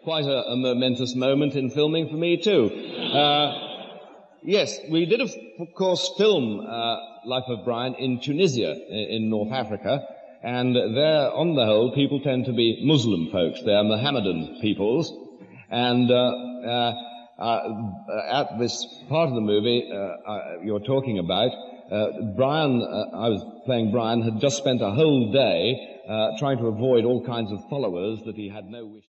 quite a momentous moment in filming for me, too. Yes, we did, of course, film Life of Brian in Tunisia, in North Africa, and there, on the whole, people tend to be Muslim folks. They're Mohammedan peoples, and at this part of the movie you're talking about, Brian, I was playing Brian, had just spent a whole day trying to avoid all kinds of followers that he had no wish